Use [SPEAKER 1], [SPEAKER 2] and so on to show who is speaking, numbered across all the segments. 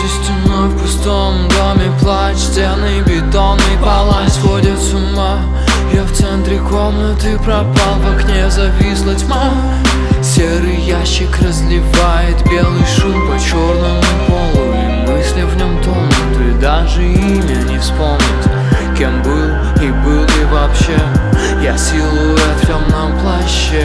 [SPEAKER 1] за стеной в пустом доме плач, стены бетонный палач сводят с ума. Я в центре комнаты пропал, в окне зависла тьма. Серый ящик разливает белый шум по черному полу, и мысли в нем тонут, и даже имя не вспомнить. Кем был и был ли вообще я, силуэт в темном плаще.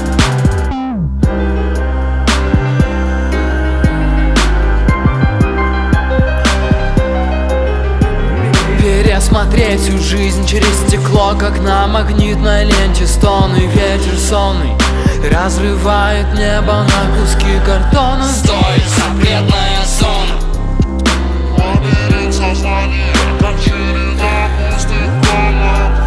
[SPEAKER 1] Пересмотреть всю жизнь через стекло, как на магнитной ленте. Стоны, ветер сонный разрывает небо на куски картона.
[SPEAKER 2] Стой, запретная зона. Лабиринт сознания, как череда пустых комнат.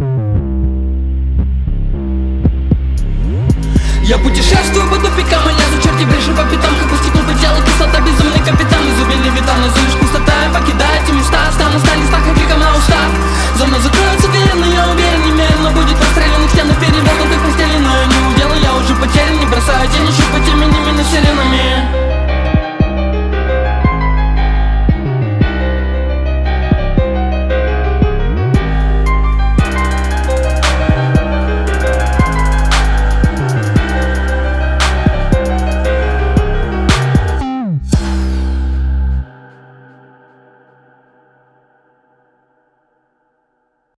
[SPEAKER 1] Я путешествую по тупикам и не